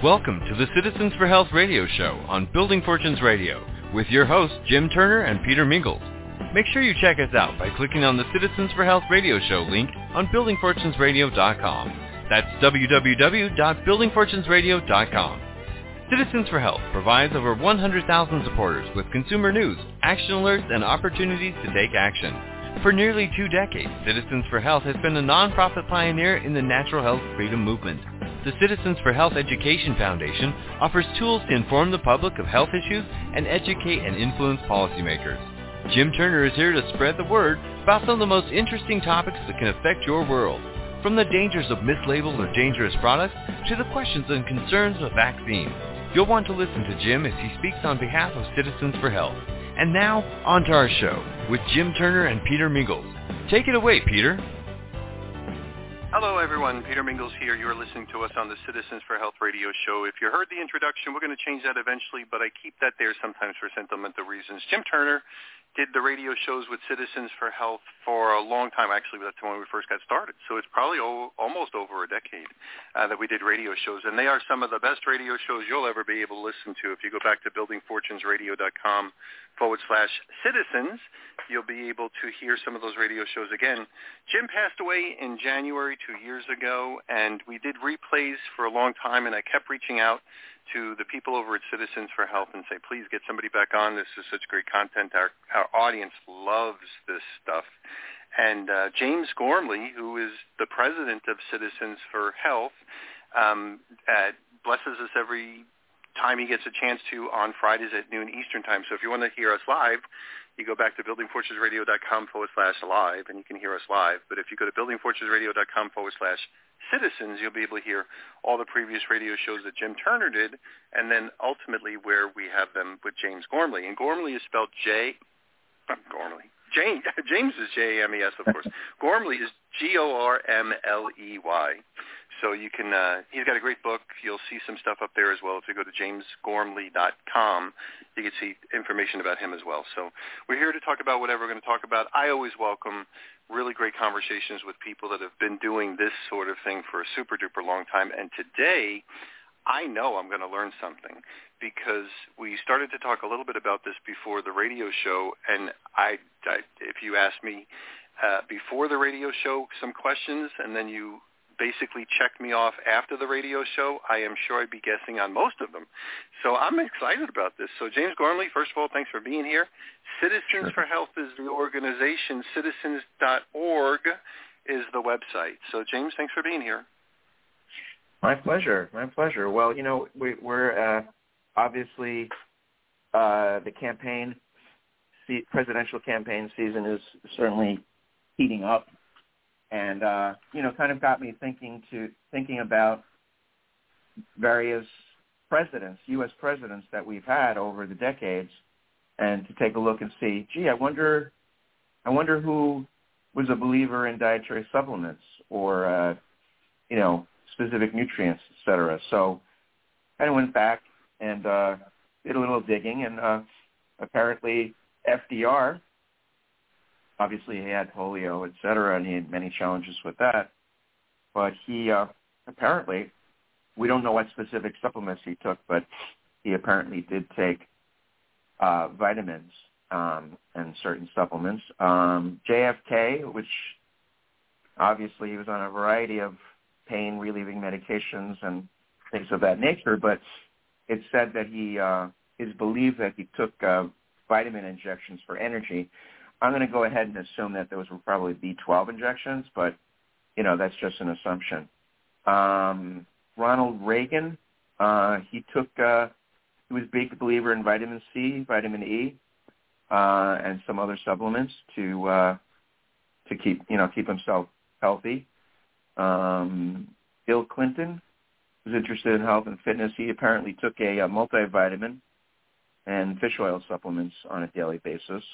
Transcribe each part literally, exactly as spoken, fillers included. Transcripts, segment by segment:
Welcome to the Citizens for Health radio show on Building Fortunes Radio with your hosts Jim Turner and Peter Mingles. Make sure you check us out by clicking on the Citizens for Health radio show link on building fortunes radio dot com. That's w w w dot building fortunes radio dot com. Citizens for Health provides over one hundred thousand supporters with consumer news, action alerts, and opportunities to take action. For nearly two decades, Citizens for Health has been a nonprofit pioneer in the natural health freedom movement. The Citizens for Health Education Foundation offers tools to inform the public of health issues and educate and influence policymakers. Jim Turner is here to spread the word about some of the most interesting topics that can affect your world, from the dangers of mislabeled or dangerous products to the questions and concerns of vaccines. You'll want to listen to Jim as he speaks on behalf of Citizens for Health. And now, on to our show with Jim Turner and Peter Mingles. Take it away, Peter. Hello, everyone. Peter Mingles here. You're listening to us on the Citizens for Health radio show. If you heard the introduction, we're going to change that eventually, but I keep that there sometimes for sentimental reasons. Jim Turner did the radio shows with Citizens for Health for a long time. Actually, that's when we first got started. So it's probably o- almost over a decade uh, that we did radio shows. And they are some of the best radio shows you'll ever be able to listen to. If you go back to building fortunes radio dot com forward slash citizens, you'll be able to hear some of those radio shows again. Jim passed away in January two years ago, and we did replays for a long time, and I kept reaching out to the people over at Citizens for Health and say, please get somebody back on. This is such great content. Our, our audience loves this stuff. And uh, James Gormley, who is the president of Citizens for Health, um, uh, blesses us every time he gets a chance to on Fridays at noon Eastern time. So if you want to hear us live, you go back to building fortunes radio dot com forward slash live, and you can hear us live. But if you go to building fortunes radio dot com forward slash citizens, you'll be able to hear all the previous radio shows that Jim Turner did, and then ultimately where we have them with James Gormley. And Gormley is spelled J, uh, Gormley. James, James is J A M E S, of course. Gormley is G O R M L E Y. So you can, uh, he's got a great book. You'll see some stuff up there as well. If you go to james gormley dot com, you can see information about him as well. So we're here to talk about whatever we're going to talk about. I always welcome really great conversations with people that have been doing this sort of thing for a super-duper long time. And today, I know I'm going to learn something because we started to talk a little bit about this before the radio show. And I, I if you asked me uh, before the radio show some questions and then you basically checked me off after the radio show, I am sure I'd be guessing on most of them. So I'm excited about this. So James Gormley, first of all, thanks for being here. Citizens Sure. for Health is the organization. citizens dot org is the website. So James, thanks for being here. My pleasure. My pleasure. Well, you know, we, we're uh, obviously uh, the campaign, se- presidential campaign season is certainly heating up. And, uh, you know, kind of got me thinking to thinking about various presidents, U S presidents that we've had over the decades, and to take a look and see, gee, I wonder, I wonder who was a believer in dietary supplements or, uh, you know, specific nutrients, et cetera. So I went back and uh, did a little digging, and uh, apparently F D R, obviously he had polio, et cetera, and he had many challenges with that. But he uh, apparently, we don't know what specific supplements he took, but he apparently did take uh, vitamins um, and certain supplements. Um, J F K, which obviously he was on a variety of pain-relieving medications and things of that nature, but it's said that he uh, is believed that he took uh, vitamin injections for energy. I'm going to go ahead and assume that those were probably B twelve injections, but, you know, that's just an assumption. Um, Ronald Reagan, uh, he took, uh, he was a big believer in vitamin C, vitamin E, uh, and some other supplements to uh, to keep, you know, keep himself healthy. Um, Bill Clinton was interested in health and fitness. He apparently took a, a multivitamin and fish oil supplements on a daily basis.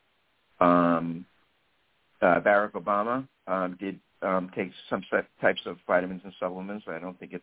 Um, uh, Barack Obama um, did um, take some set types of vitamins and supplements. I don't think it's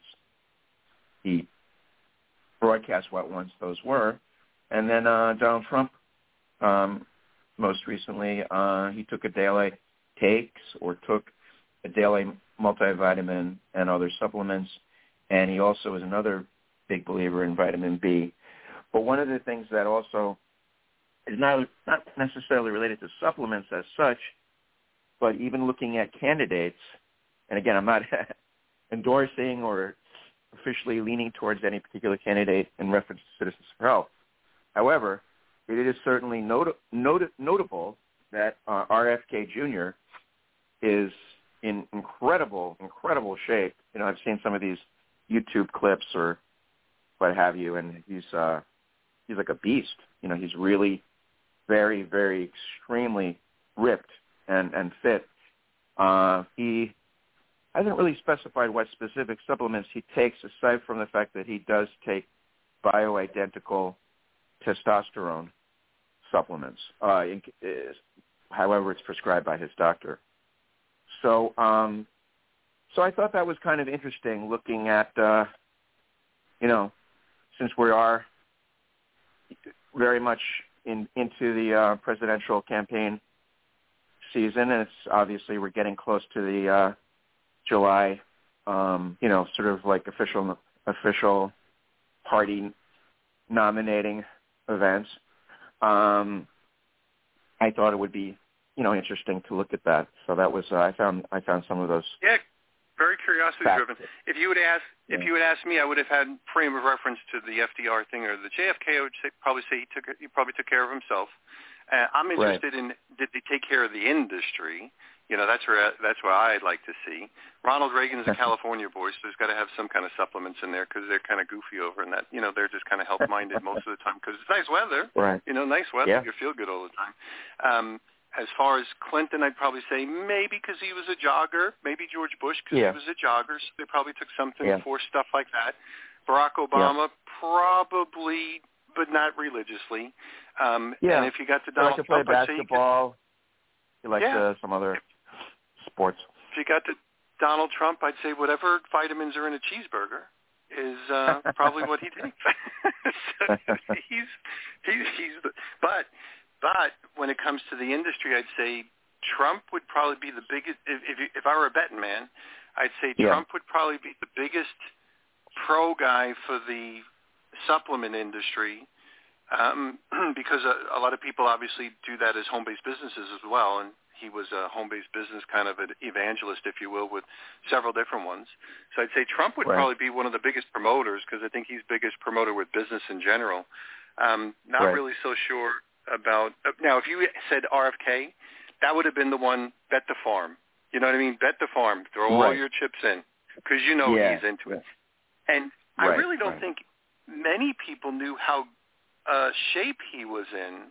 he broadcast what ones those were. And then uh, Donald Trump, um, most recently, uh, he took a daily takes or took a daily multivitamin and other supplements. And he also is another big believer in vitamin B. But one of the things that also is not not necessarily related to supplements as such, but even looking at candidates, and again, I'm not endorsing or officially leaning towards any particular candidate in reference to Citizens for Health. However, it is certainly not- not- notable that uh, R F K Junior is in incredible, incredible shape. You know, I've seen some of these YouTube clips or what have you, and he's uh, he's like a beast. You know, he's really very, very extremely ripped and, and fit. Uh, he hasn't really specified what specific supplements he takes, aside from the fact that he does take bioidentical testosterone supplements, uh, in, is, however it's prescribed by his doctor. So um, so I thought that was kind of interesting, looking at, uh, you know, since we are very much in, into the uh, presidential campaign season, and it's obviously we're getting close to the uh, July, um, you know, sort of like official official party nominating events. Um, I thought it would be, you know, interesting to look at that. So that was uh, I found I found some of those. Yeah, very curiosity facts. driven. If you would ask, yeah. if you would ask me, I would have had frame of reference to the F D R thing or the J F K. I would say, probably say he took he probably took care of himself. Uh, I'm interested right. in did they take care of the industry? You know, that's where that's what I'd like to see. Ronald Reagan's a California boy, so there's got to have some kind of supplements in there because they're kind of goofy over in that. You know, they're just kind of health-minded most of the time because it's nice weather. Right. You know, nice weather. Yeah. You feel good all the time. Um, as far as Clinton, I'd probably say maybe because he was a jogger. Maybe George Bush because yeah. he was a jogger. So they probably took something yeah. for stuff like that. Barack Obama, yeah. probably, but not religiously. Um, yeah. And if you got to He Donald liked to play Trump, I'd say basketball. He liked yeah. uh, some other sports. If you got to Donald Trump, I'd say whatever vitamins are in a cheeseburger is uh, probably what he takes. So he's he's he's the, but but when it comes to the industry, I'd say Trump would probably be the biggest. If if, if I were a betting man, I'd say yeah. Trump would probably be the biggest pro guy for the supplement industry. Um, because a, a lot of people obviously do that as home-based businesses as well, and he was a home-based business kind of an evangelist, if you will, with several different ones. So I'd say Trump would right. probably be one of the biggest promoters because I think he's biggest promoter with business in general. Um, not right. really so sure about uh, – now, if you said R F K, that would have been the one, bet the farm. You know what I mean? Bet the farm. Throw all right. your chips in because you know yeah. he's into yeah. it. And I right. really don't right. think many people knew how – Uh, shape he was in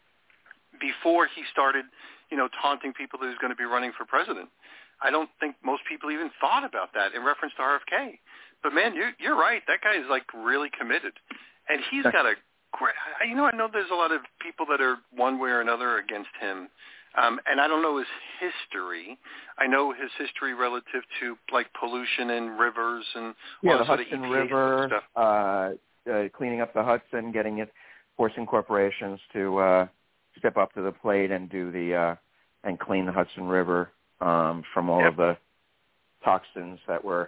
before he started, you know, taunting people that he was going to be running for president. I don't think most people even thought about that in reference to R F K. But, man, you're, you're right. That guy is, like, really committed. And he's got a great – you know, I know there's a lot of people that are one way or another against him. Um, and I don't know his history. I know his history relative to, like, pollution in rivers and yeah, all the that sort of Hudson E P A River, stuff. Uh, uh, cleaning up the Hudson, getting it, forcing corporations to uh, step up to the plate and do the uh, and clean the Hudson River um, from all yep. of the toxins that were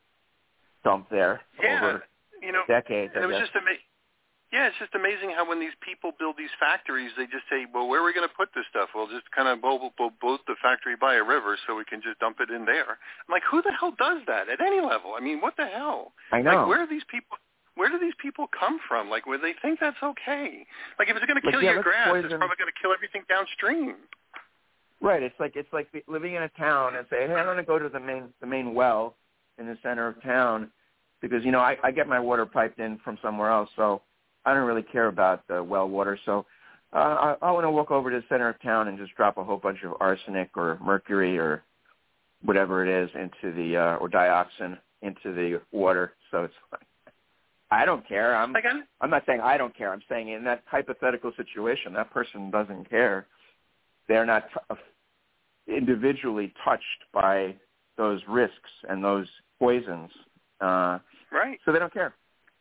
dumped there yeah, over you know, decades. And I it was guess. just amazing. Yeah, it's just amazing how when these people build these factories, they just say, well, where are we going to put this stuff? Well, just kind of we'll, we'll boat the factory by a river so we can just dump it in there. I'm like, who the hell does that at any level? I mean, what the hell? I know. Like, where are these people? Where do these people come from? Like, where they think that's okay? Like, if it's going to like, kill yeah, your grass, poison. it's probably going to kill everything downstream. Right. It's like it's like living in a town and saying, hey, I'm going to go to the main the main well in the center of town because, you know, I, I get my water piped in from somewhere else, so I don't really care about the well water. So uh, I, I want to walk over to the center of town and just drop a whole bunch of arsenic or mercury or whatever it is into the uh, or dioxin into the water. So it's like, I don't care. I'm Again? I'm not saying I don't care. I'm saying in that hypothetical situation, that person doesn't care. They're not t- individually touched by those risks and those poisons. Uh, right. So they don't care.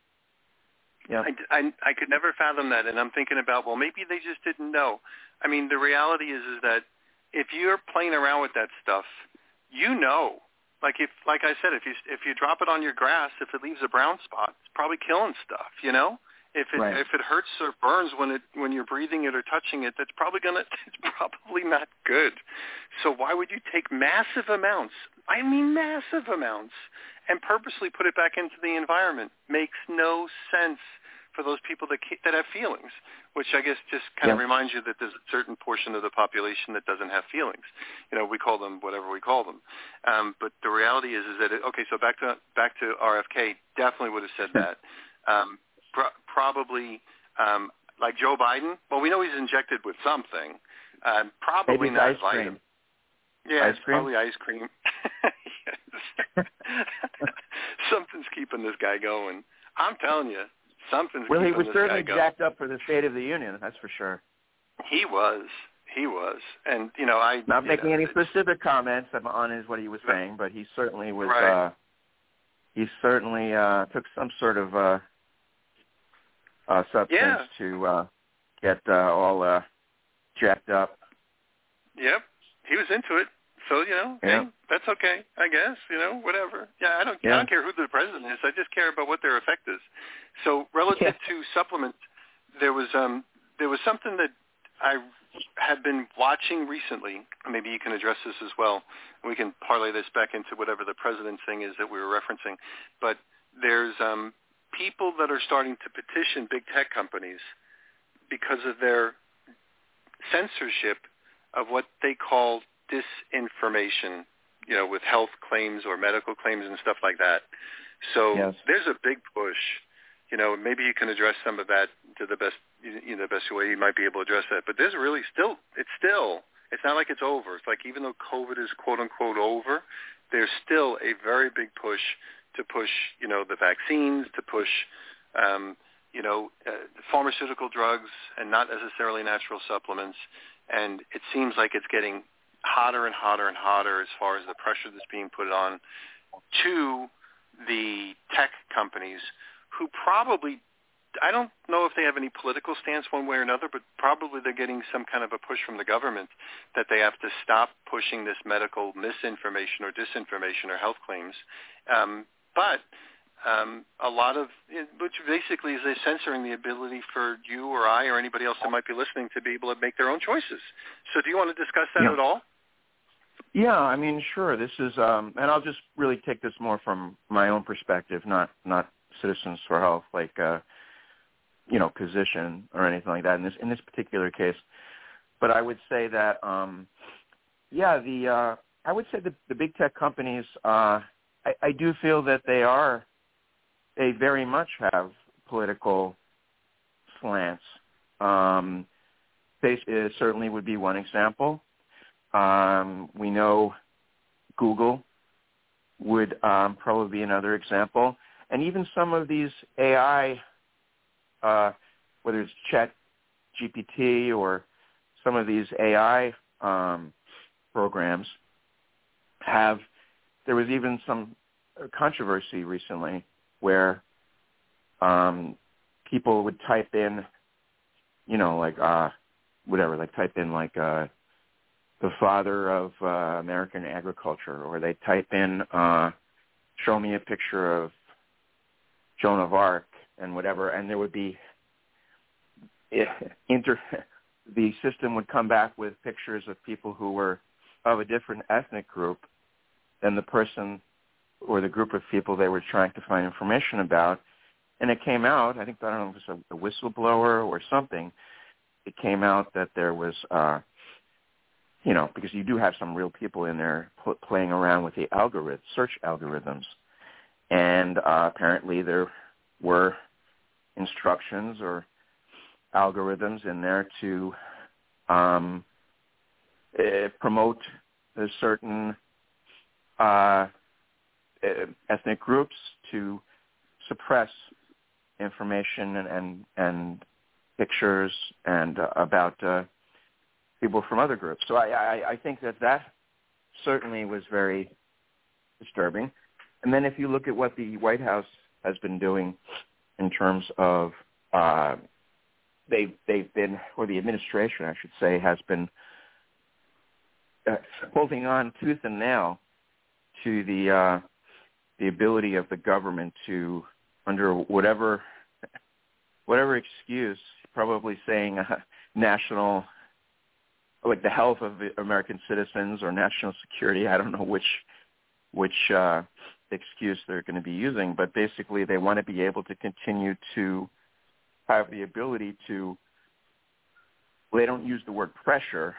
Yeah. I, I, I could never fathom that, and I'm thinking about, well, maybe they just didn't know. I mean, the reality is is that if you're playing around with that stuff, you know. Like if, like I said, if you if you drop it on your grass, if it leaves a brown spot, it's probably killing stuff. You know, if it right. if it hurts or burns when it when you're breathing it or touching it, that's probably gonna it's probably not good. So why would you take massive amounts? I mean, massive amounts, and purposely put it back into the environment? Makes no sense for those people that that have feelings, which I guess just kind yeah. of reminds you that there's a certain portion of the population that doesn't have feelings. You know, we call them whatever we call them. Um, but the reality is, is that it, okay. So back to back to R F K, definitely would have said that. Um, pro- probably um, like Joe Biden. Well, we know he's injected with something. Um, probably Maybe not ice vitamin. cream. Yeah, ice it's cream? probably ice cream. Something's keeping this guy going. I'm telling you. Something's well, he keeping was this certainly guy going. jacked up for the State of the Union, that's for sure. He was. He was. And, you know, I... Not making know, any specific comments on his, what he was saying, but he certainly was... Right. Uh, he certainly uh, took some sort of uh, uh, substance yeah. to uh, get uh, all uh, jacked up. Yep. He was into it. So, you know, yeah. hey, that's okay, I guess, you know, whatever. Yeah, I don't yeah. I don't care who the president is. I just care about what their effect is. So relative yeah. to supplements, there was um there was something that I had been watching recently. Maybe you can address this as well. We can parlay this back into whatever the president's thing is that we were referencing. But there's um people that are starting to petition big tech companies because of their censorship of what they call disinformation, you know, with health claims or medical claims and stuff like that. So yes. there's a big push. You know, maybe you can address some of that to the best, you know, the best way you might be able to address that. But there's really still, it's still, it's not like it's over. It's like even though COVID is quote unquote over, there's still a very big push to push, you know, the vaccines, to push, um, you know, uh, pharmaceutical drugs and not necessarily natural supplements. And it seems like it's getting hotter and hotter and hotter as far as the pressure that's being put on to the tech companies who probably, I don't know if they have any political stance one way or another, but probably they're getting some kind of a push from the government that they have to stop pushing this medical misinformation or disinformation or health claims. Um, but um, a lot of, which basically is they're censoring the ability for you or I or anybody else that might be listening to be able to make their own choices. So do you want to discuss that yeah. at all? Yeah, I mean, sure. This is, um, and I'll just really take this more from my own perspective, not not Citizens for Health, like uh, you know, position or anything like that in this in this particular case. But I would say that, um, yeah, the uh, I would say the, the big tech companies, uh, I, I do feel that they are, they very much have political slants. Um, they uh, certainly would be one example. Um, we know Google would um, probably be another example. And even some of these A I, uh, whether it's Chat G P T or some of these A I um, programs have, there was even some controversy recently where um, people would type in, you know, like, uh, whatever, like type in like, uh, the father of uh, American agriculture, or they type in, uh, show me a picture of Joan of Arc and whatever, and there would be, it, inter, the system would come back with pictures of people who were of a different ethnic group than the person or the group of people they were trying to find information about. And it came out, I think, I don't know if it was a, a whistleblower or something, it came out that there was, uh, you know, because you do have some real people in there pl- playing around with the algorithm, search algorithms. And uh, apparently there were instructions or algorithms in there to um, uh, promote a certain uh, ethnic groups, to suppress information and, and, and pictures and uh, about uh, people from other groups. So I, I, I think that that certainly was very disturbing. And then if you look at what the White House has been doing in terms of uh, they, they've been, or the administration, I should say, has been uh, holding on tooth and nail to the uh, the ability of the government to, under whatever whatever excuse, probably saying uh, national, like the health of the American citizens or national security. I don't know which which uh, excuse they're going to be using, but basically they want to be able to continue to have the ability to. Well, they don't use the word pressure.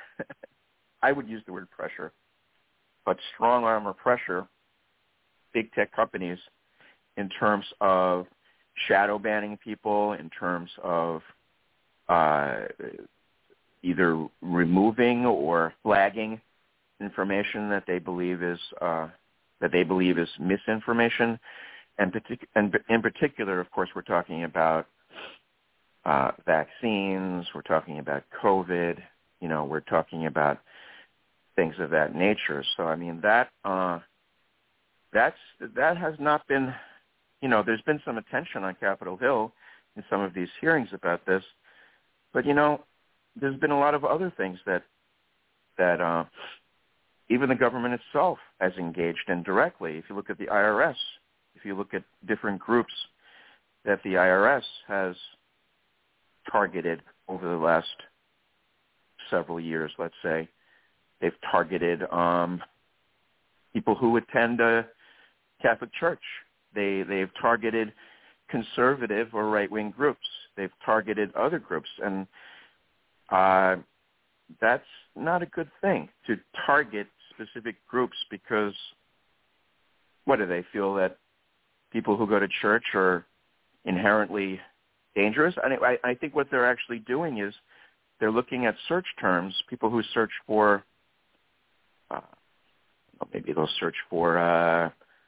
I would use the word pressure, but strong arm or pressure big tech companies in terms of shadow banning people, in terms of uh, either removing or flagging information that they believe is uh, that they believe is misinformation, and, partic- and in particular, of course, we're talking about uh, vaccines. We're talking about COVID. You know, we're talking about things of that nature. So, I mean, that uh, that's that has not been. You know, there's been some attention on Capitol Hill in some of these hearings about this, but you know, there's been a lot of other things that that uh, even the government itself has engaged in directly. If you look at the I R S, if you look at different groups that the I R S has targeted over the last several years, let's say, they've targeted um, people who attend a Catholic church. They, they've targeted conservative or right-wing groups. They've targeted other groups, and uh, that's not a good thing to target specific groups because, what do they feel that people who go to church are inherently dangerous? I, I, I think what they're actually doing is they're looking at search terms, people who search for, uh, well, maybe they'll search for uh,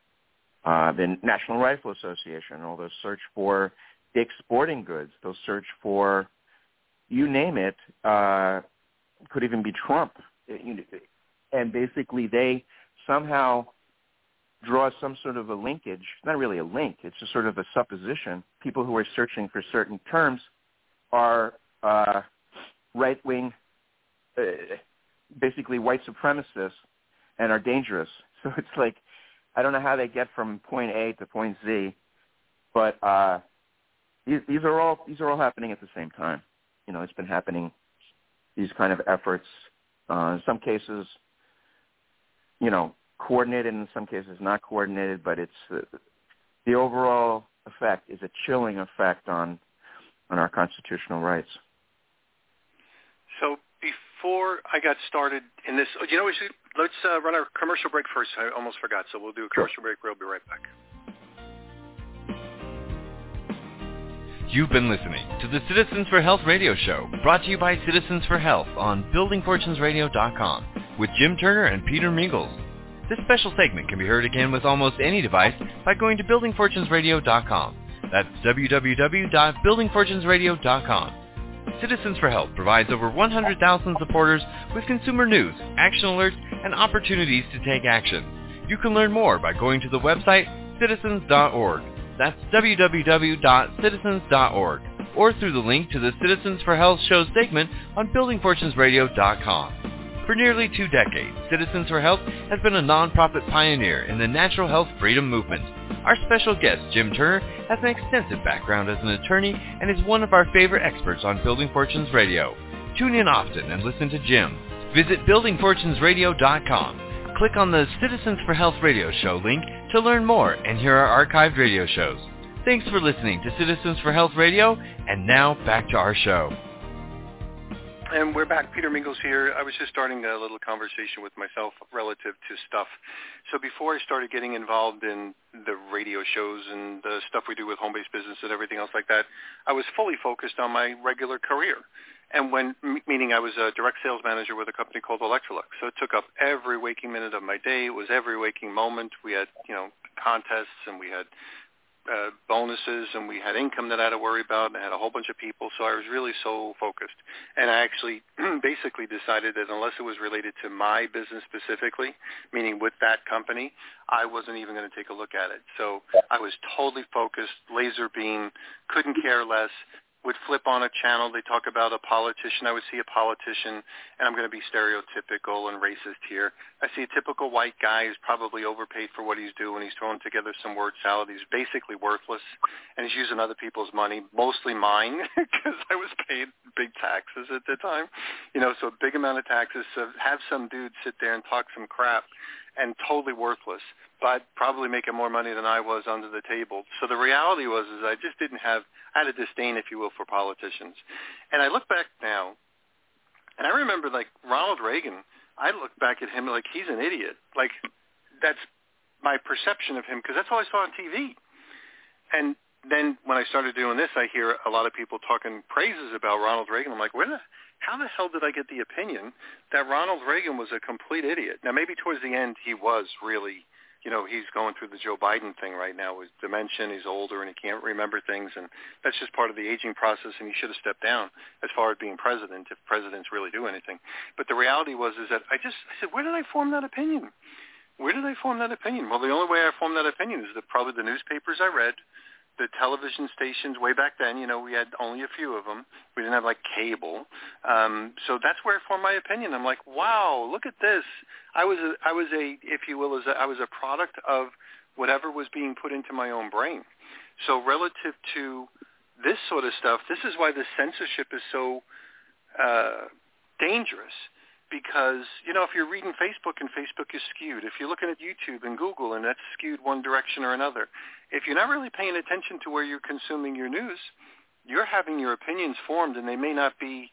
uh, the National Rifle Association, or they'll search for Dick's Sporting Goods. They'll search for, you name it, uh, could even be Trump. And basically they somehow draw some sort of a linkage. It's not really a link. It's just sort of a supposition. People who are searching for certain terms are uh, right-wing, uh, basically white supremacists, and are dangerous. So it's like, I don't know how they get from point A to point Z, but uh, these, these are all these are all happening at the same time. You know, it's been happening. These kind of efforts, uh, in some cases, you know, coordinated, in some cases not coordinated, but it's uh, the overall effect is a chilling effect on on our constitutional rights. So before I got started in this, you know, we should, let's uh, run our commercial break first. I almost forgot, so we'll do a commercial break. We'll be right back. You've been listening to the Citizens for Health radio show, brought to you by Citizens for Health on building fortunes radio dot com with Jim Turner and Peter Mingles. This special segment can be heard again with almost any device by going to building fortunes radio dot com. That's w w w dot building fortunes radio dot com. Citizens for Health provides over one hundred thousand supporters with consumer news, action alerts, and opportunities to take action. You can learn more by going to the website citizens dot org. That's w w w dot citizens dot org, or through the link to the Citizens for Health show segment on building fortunes radio dot com. For nearly two decades, Citizens for Health has been a nonprofit pioneer in the natural health freedom movement. Our special guest, Jim Turner, has an extensive background as an attorney and is one of our favorite experts on Building Fortunes Radio. Tune in often and listen to Jim. Visit building fortunes radio dot com. Click on the Citizens for Health radio show link to learn more and hear our archived radio shows. Thanks for listening to Citizens for Health Radio, and now back to our show. And we're back. Peter Mingles here. I was just starting a little conversation with myself relative to stuff. So before I started getting involved in the radio shows and the stuff we do with home-based business and everything else like that, I was fully focused on my regular career. And when, meaning I was a direct sales manager with a company called Electrolux. So it took up every waking minute of my day. It was every waking moment. We had, you know, contests, and we had uh, bonuses, and we had income that I had to worry about, and I had a whole bunch of people. So I was really so focused. And I actually basically decided that unless it was related to my business specifically, meaning with that company, I wasn't even going to take a look at it. So I was totally focused, laser beam, couldn't care less. would flip on a channel. They talk about a politician. I would see a politician, and I'm going to be stereotypical and racist here. I see a typical white guy who's probably overpaid for what he's doing. He's throwing together some word salad. He's basically worthless, and he's using other people's money, mostly mine, because I was paid big taxes at the time. You know, so a big amount of taxes. So have some dude sit there and talk some crap and totally worthless, but probably making more money than I was under the table. So the reality was is I just didn't have, I had a disdain, if you will, for politicians. And I look back now, and I remember, like, Ronald Reagan, I look back at him like he's an idiot. Like, that's my perception of him, because that's all I saw on T V. And then when I started doing this, I hear a lot of people talking praises about Ronald Reagan. I'm like, where the how the hell did I get the opinion that Ronald Reagan was a complete idiot? Now, maybe towards the end he was really, you know, he's going through the Joe Biden thing right now with dementia. He's older and he can't remember things, and that's just part of the aging process, and he should have stepped down as far as being president if presidents really do anything. But the reality was is that I just, I said, where did I form that opinion? Where did I form that opinion? Well, the only way I formed that opinion is that probably the newspapers I read, the television stations way back then, you know, we had only a few of them. We didn't have, like, cable. Um, so that's where I formed my opinion. I'm like, wow, look at this. I was, a, I was a, if you will, as a, I was a product of whatever was being put into my own brain. So relative to this sort of stuff, this is why the censorship is so uh, dangerous. Because, you know, if you're reading Facebook and Facebook is skewed, if you're looking at YouTube and Google and that's skewed one direction or another, if you're not really paying attention to where you're consuming your news, you're having your opinions formed, and they may not be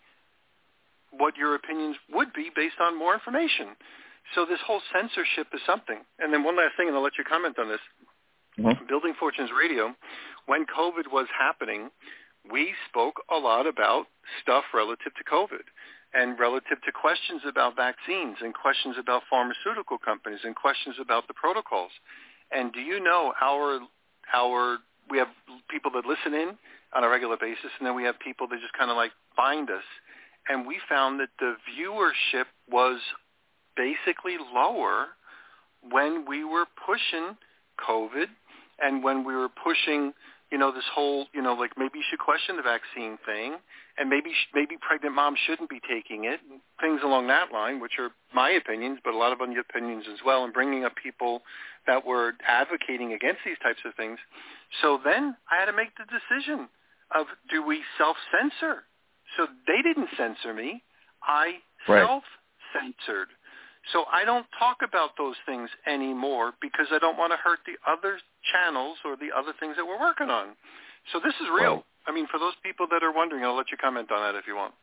what your opinions would be based on more information. So this whole censorship is something. And then one last thing, and I'll let you comment on this. Mm-hmm. Building Fortunes Radio, when COVID was happening, we spoke a lot about stuff relative to COVID, and relative to questions about vaccines and questions about pharmaceutical companies and questions about the protocols. And do you know our our we have people that listen in on a regular basis, and then we have people that just kind of like find us. And we found that the viewership was basically lower when we were pushing COVID and when we were pushing, you know, this whole, you know, like maybe you should question the vaccine thing, and maybe maybe pregnant moms shouldn't be taking it, things along that line, which are my opinions, but a lot of other opinions as well, and bringing up people that were advocating against these types of things. So then I had to make the decision of, do we self-censor? So they didn't censor me. I right. self-censored. So I don't talk about those things anymore because I don't want to hurt the other channels or the other things that we're working on. So this is real. Right. I mean, for those people that are wondering, I'll let you comment on that if you want.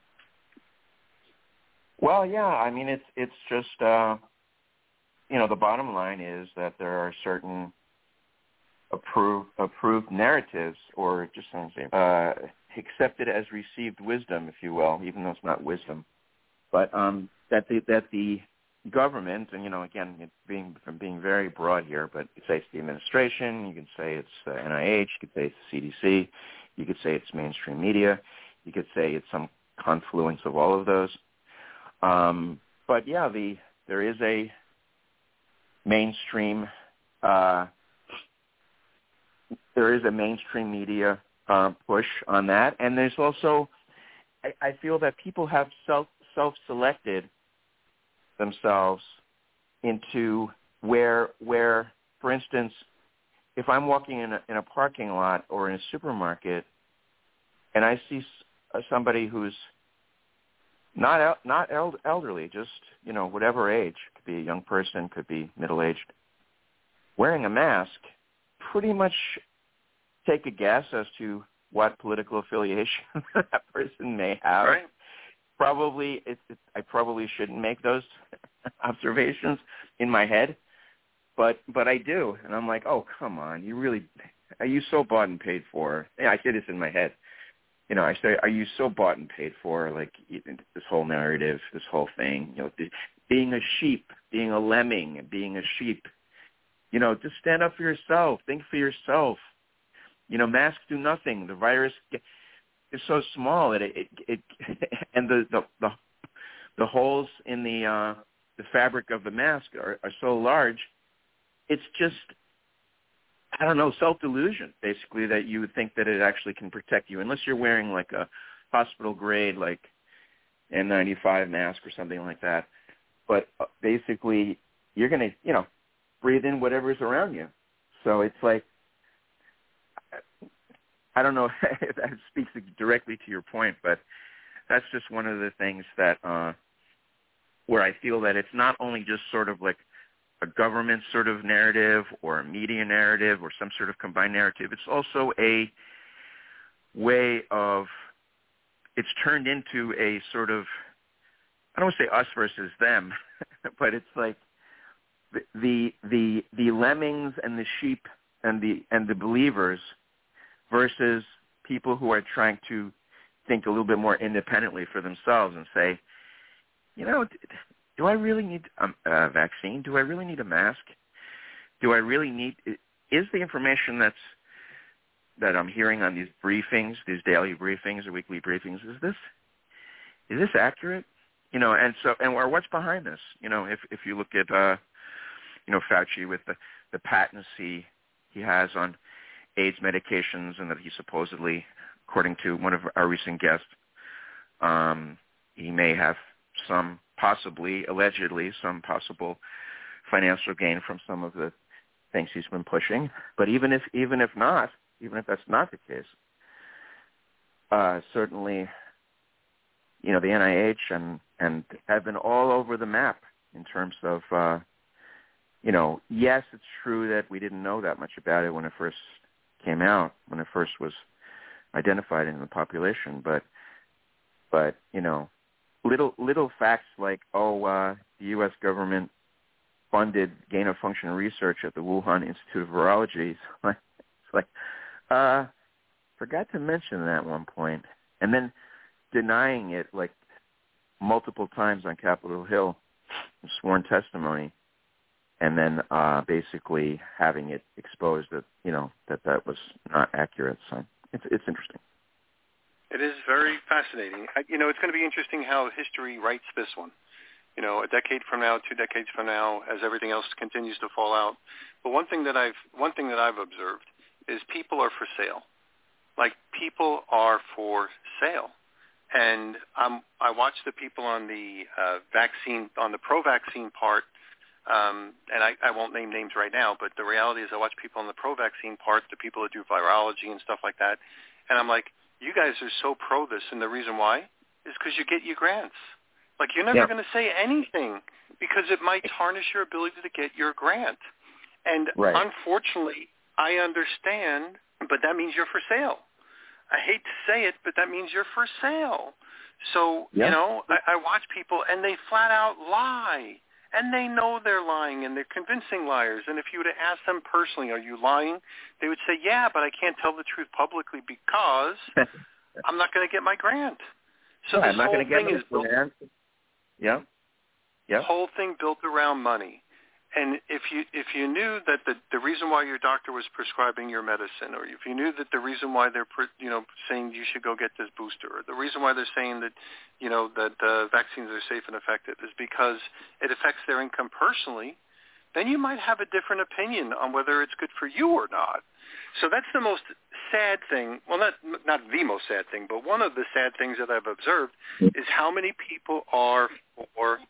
Well, yeah. I mean, it's it's just, uh, you know, the bottom line is that there are certain approved approved narratives, or just uh, accepted as received wisdom, if you will, even though it's not wisdom, but um, that the that the government, and, you know, again, it's being from being very broad here, but you could say it's the administration, you could say it's uh, N I H, you could say it's the C D C, you could say it's mainstream media, you could say it's some confluence of all of those. Um, but yeah, the there is a mainstream uh, there is a mainstream media uh, push on that, and there's also I, I feel that people have self self-selected themselves into where, where, for instance, if I'm walking in a, in a parking lot or in a supermarket and I see s- somebody who's not el- not el- elderly, just, you know, whatever age, could be a young person, could be middle-aged, wearing a mask, pretty much take a guess as to what political affiliation that person may have. Right. Probably, it, it, I probably shouldn't make those observations in my head, but but I do, and I'm like, oh, come on, you really, are you so bought and paid for? Yeah, I say this in my head. You know, I say, are you so bought and paid for, like, this whole narrative, this whole thing, you know, being a sheep, being a lemming, being a sheep, you know, just stand up for yourself, think for yourself. You know, masks do nothing. The virus is so small that it, it, it and the, the the the holes in the uh, the fabric of the mask are, are so large. It's just, I don't know, self-delusion, basically, that you would think that it actually can protect you, unless you're wearing like a hospital-grade, like N ninety-five mask or something like that. But basically, you're going to, you know, breathe in whatever's around you. So it's like, I don't know if that speaks directly to your point, but that's just one of the things that uh, where I feel that it's not only just sort of like a government sort of narrative or a media narrative or some sort of combined narrative. It's also a way of, it's turned into a sort of, I don't want to say us versus them, but it's like the, the the the lemmings and the sheep and the and the believers versus people who are trying to think a little bit more independently for themselves and say, you know, do I really need a vaccine? Do I really need a mask? Do I really need, is the information that's, that I'm hearing on these briefings, these daily briefings or weekly briefings, is this, is this accurate? You know, and so, and or what's behind this? You know, if, if you look at, uh, you know, Fauci with the, the patents he, he has on AIDS medications and that he supposedly, according to one of our recent guests, um, he may have some possibly, allegedly, some possible financial gain from some of the things he's been pushing. But even if, even if not, even if that's not the case, uh, certainly, you know, the N I H and, and have been all over the map in terms of, uh, you know, yes, it's true that we didn't know that much about it when it first came out, when it first was identified in the population, but, but, you know, Little little facts like, oh, uh, the U S government funded gain-of-function research at the Wuhan Institute of Virology. It's like, uh, forgot to mention that at one point. And then denying it, like, multiple times on Capitol Hill, sworn testimony, and then uh, basically having it exposed that, you know, that that was not accurate. So it's it's interesting. It is very fascinating. I, you know, it's going to be interesting how history writes this one. You know, a decade from now, two decades from now, as everything else continues to fall out. But one thing that I've one thing that I've observed is people are for sale. Like people are for sale, and um, I watch the people on the uh, vaccine, on the pro-vaccine part, um, and I, I won't name names right now. But the reality is, I watch people on the pro-vaccine part, the people that do virology and stuff like that, and I'm like, you guys are so pro this, and the reason why is because you get your grants. Like, you're never yeah. going to say anything because it might tarnish your ability to get your grant. And right. unfortunately, I understand, but that means you're for sale. I hate to say it, but that means you're for sale. So, yeah. you know, I, I watch people, and they flat out lie. And they know they're lying, and they're convincing liars. And if you were to ask them personally, are you lying? They would say, yeah, but I can't tell the truth publicly because I'm not going to get my grant. So yeah, this I'm not whole get thing is built, yeah. Yeah. whole thing built around money. And if you if you knew that the the reason why your doctor was prescribing your medicine, or if you knew that the reason why they're you know saying you should go get this booster, or the reason why they're saying that you know that the vaccines are safe and effective is because it affects their income personally, then you might have a different opinion on whether it's good for you or not. So that's the most sad thing. Well, not not the most sad thing, but one of the sad things that I've observed is how many people are for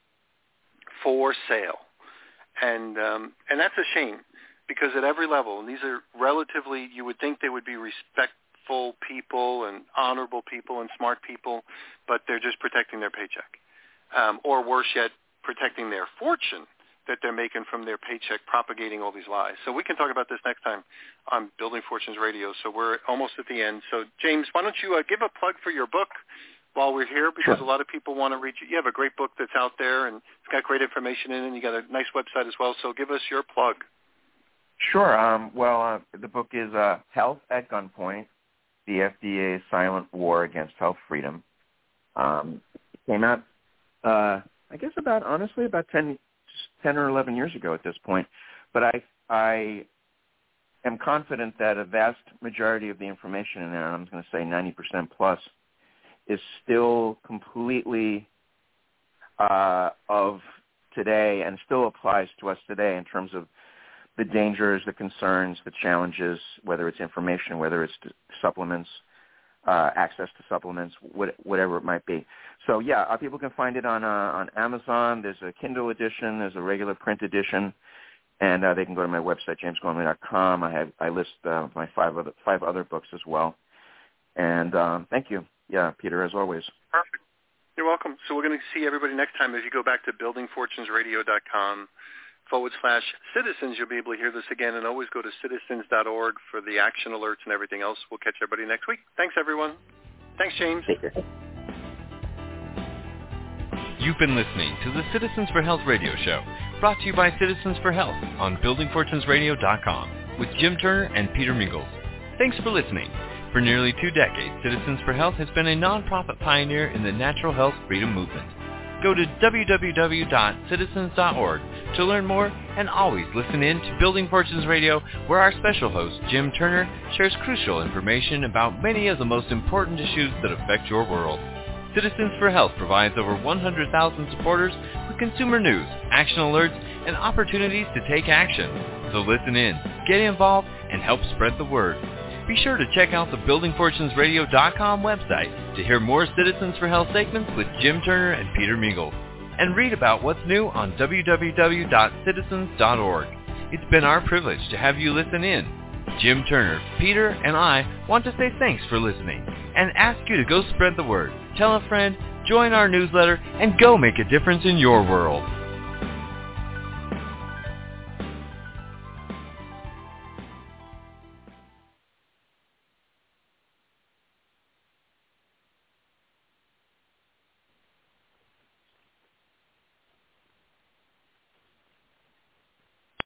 for sale. And um, and that's a shame because at every level, and these are relatively, you would think they would be respectful people and honorable people and smart people, but they're just protecting their paycheck. Um, or worse yet, protecting their fortune that they're making from their paycheck propagating all these lies. So we can talk about this next time on Building Fortunes Radio. So we're almost at the end. So, James, why don't you uh, give a plug for your book while we're here, because sure. a lot of people want to read you. You have a great book that's out there, and it's got great information in it, and you got a nice website as well. So give us your plug. Sure. Um, well, uh, the book is uh, Health at Gunpoint, the F D A's Silent War Against Health Freedom. Um, it came out, uh, I guess about, honestly, about ten, ten or eleven years ago at this point. But I, I am confident that a vast majority of the information in there, and I'm going to say ninety percent plus, is still completely uh, of today and still applies to us today in terms of the dangers, the concerns, the challenges, whether it's information, whether it's supplements, uh, access to supplements, what, whatever it might be. So, yeah, uh, people can find it on uh, on Amazon. There's a Kindle edition. There's a regular print edition. And uh, they can go to my website, james gormley dot com. I have I list uh, my five other five other books as well. And um, thank you, yeah, Peter, as always. Perfect. You're welcome. So we're going to see everybody next time. If you go back to building fortunes radio dot com forward slash citizens, you'll be able to hear this again. And always go to citizens dot org for the action alerts and everything else. We'll catch everybody next week. Thanks, everyone. Thanks, James. Take care. You've been listening to the Citizens for Health radio show, brought to you by Citizens for Health on building fortunes radio dot com with Jim Turner and Peter Mingles. Thanks for listening. For nearly two decades, Citizens for Health has been a nonprofit pioneer in the natural health freedom movement. Go to w w w dot citizens dot org to learn more, and always listen in to Building Fortunes Radio, where our special host, Jim Turner, shares crucial information about many of the most important issues that affect your world. Citizens for Health provides over one hundred thousand supporters with consumer news, action alerts, and opportunities to take action. So listen in, get involved, and help spread the word. Be sure to check out the building fortunes radio dot com website to hear more Citizens for Health segments with Jim Turner and Peter Mingles, and read about what's new on w w w dot citizens dot org. It's been our privilege to have you listen in. Jim Turner, Peter, and I want to say thanks for listening and ask you to go spread the word. Tell a friend, join our newsletter, and go make a difference in your world.